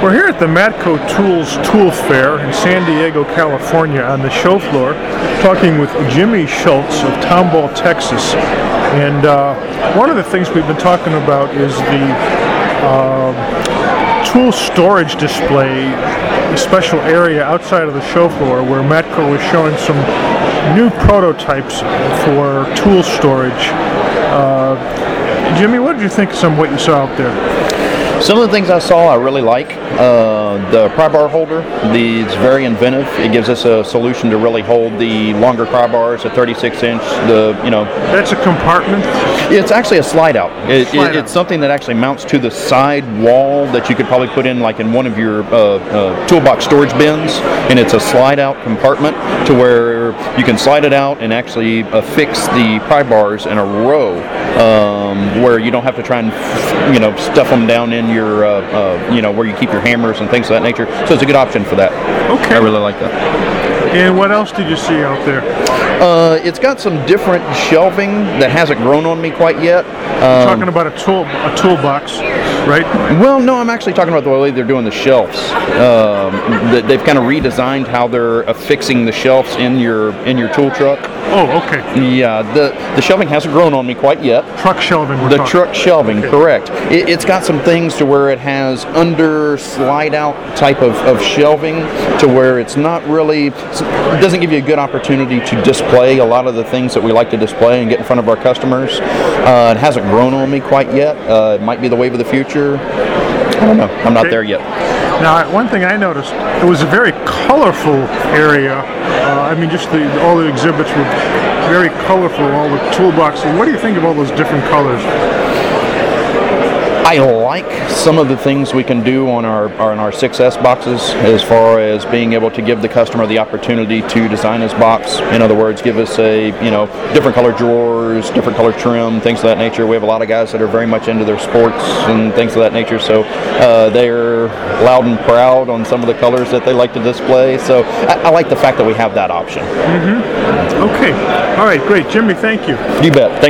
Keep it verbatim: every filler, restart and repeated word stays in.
We're here at the Matco Tools Tool Fair in San Diego, California on the show floor, talking with Jimmy Schultz of Tomball, Texas. And uh, one of the things we've been talking about is the uh, tool storage display, a special area outside of the show floor where Matco was showing some new prototypes for tool storage. Uh, Jimmy, what did you think of some of what you saw out there? Some of the things I saw I really like. Uh, the pry bar holder, the, it's very inventive. It gives us a solution to really hold the longer pry bars, a thirty-six inch. The you know. That's a compartment? It's actually a slide out. It, slide it, out. It's something that actually mounts to the side wall that you could probably put in like in one of your uh, uh, toolbox storage bins, and it's a slide out compartment to where you can slide it out and actually affix the pry bars in a row, um, where you don't have to try and you know stuff them down in your uh, uh, you know where you keep your hammers and things of that nature. So it's a good option for that. Okay. I really like that. And what else did you see out there? Uh, it's got some different shelving that hasn't grown on me quite yet. Um, Talking about a tool, a toolbox, right? Well, no, I'm actually talking about the way they're doing the shelves. Um, th- they've kind of redesigned how they're affixing the shelves in your in your tool truck. Oh, okay. Yeah, the the shelving hasn't grown on me quite yet. Truck shelving. We're The talking. truck shelving, Okay. correct. It, it's got some things to where it has under slide out type of, of shelving to where it's not really, it doesn't give you a good opportunity to display a lot of the things that we like to display and get in front of our customers. Uh, it hasn't grown on me quite yet. Uh, it might be the wave of the future. I don't know. I'm not Okay. there yet. Now, one thing I noticed, it was a very colorful area. Uh, I mean, just the all the exhibits were very colorful, all the toolboxes. What do you think of all those different colors? I like some of the things we can do on our on our six S boxes as far as being able to give the customer the opportunity to design his box. In other words, give us a, you know, different color drawers, different color trim, things of that nature. We have a lot of guys that are very much into their sports and things of that nature, so uh, they're loud and proud on some of the colors that they like to display. So I, I like the fact that we have that option. Mm-hmm. Okay. All right, great. Jimmy, thank you. You bet. Thank